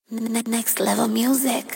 Next level music.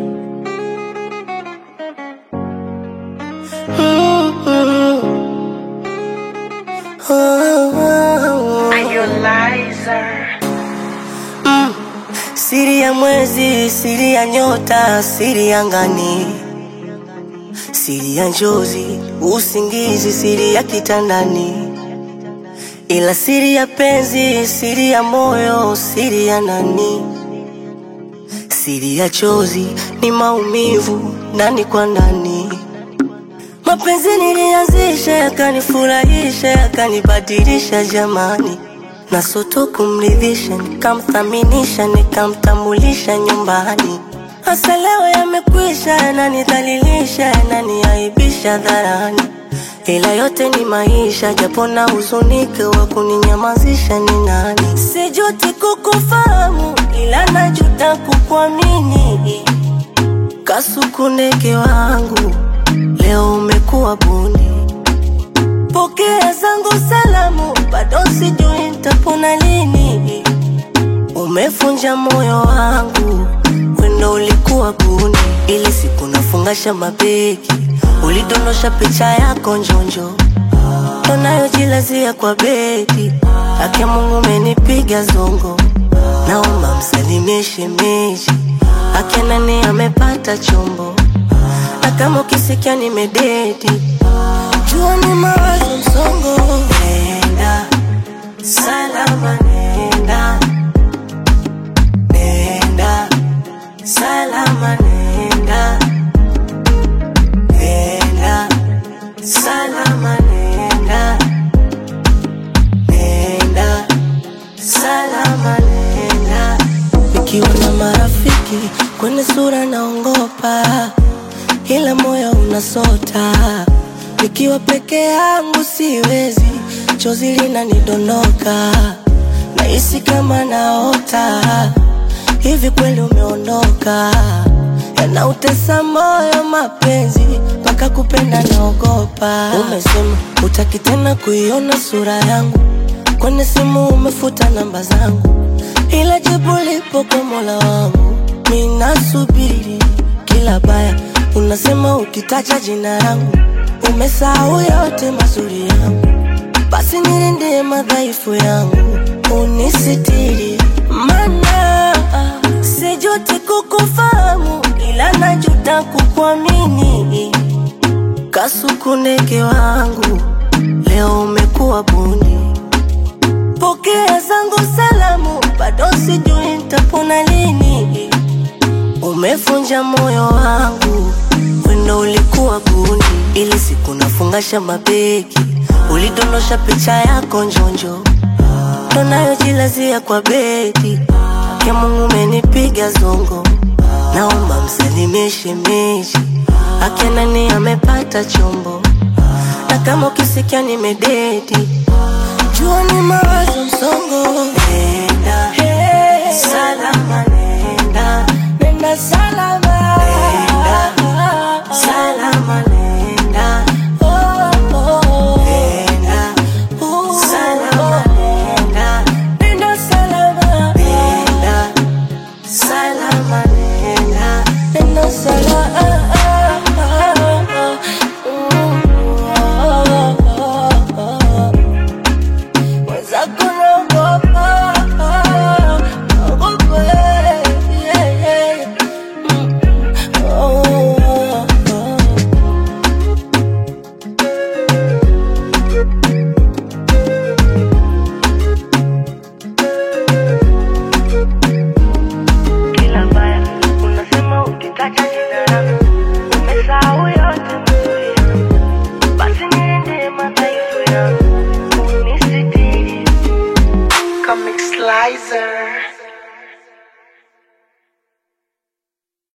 Siri ya mwezi, siri ya nyota, siri ya angani, siri ya njozi, usingizi, siri ya kitandani. Ila siri ya penzi, siri ya moyo, siri ya nani, siri ya chozi, ni maumivu ndani kwa ndani. Mapenzi nilianzisha, yakanifurahisha, yakanibadilisha jamani. Na soto kumridhisha, nikamthaminisha, nikamtambulisha nyumbani. Hasa leo yamekwisha, yananidhalilisha, yananiaibisha dharani. Ila yote ni maisha, japo na huzunike, wa kuninyamazisha ni nani? Sijuti kukufahamu, ila najuta kukuamini. Kasuku ndege wangu, leo umekuwa bundi. Pokea zangu salamu, bado sijui nitapona lini. Umefunja moyo wangu, wendo ulikuwa gundi. Ile siku nafungasha mabegi, ulidondosha picha yako njonjo, unayojilazia kwa bedi. Haki ya Mungu umenipiga zongo, naomba msalimie shemeji. Haki nani amepata chombo, na kama ukisikia nimededi, jua ni mawazo msongo. Nenda salama, nenda, nenda salama, nenda, nenda salama, nenda, nenda salama, nenda. Nikiwa na marafiki kwenye sura naongopa, ila moyo unasota. Nikiwa peke yangu siwezi, chozi linanidondoka, nahisi kama naota. Hivi kweli umeondoka? Yanautesa moyo mapenzi, mpaka kupenda naogopa. Umesema hutaki tena kuiona sura yangu, kwenye simu umefuta namba zangu, ila jibu lipo kwa Mola wangu. Mimi nasubiri kila baya, unasema ukitaja jina langu umesahau yote mazuri yangu. Basi nilinde madhaifu yangu, unisitiri. Mana sijuti kukufahamu, ila najuta kukuamini. Kasuku ndege wangu, leo umekuwa bundi. Pokea zangu salamu, bado sijui nitapona lini. Umefunja moyo wangu, wendo ulikuwa gundi. Ili siku nafungasha mabegi, ulidondosha picha yako njonjo, unayojilazia kwa bedi. Haki ya Mungu umenipiga zongo, naomba msalimie shemeji. Haki nani amepata chombo, na kama ukisikia nimededi, jua ni mawazo msongo. Nenda salama, nenda, nenda salama, nenda salama, nenda, nenda salama, nenda, nenda salama, nenda salama, nenda, nenda salama. Comic Slicer.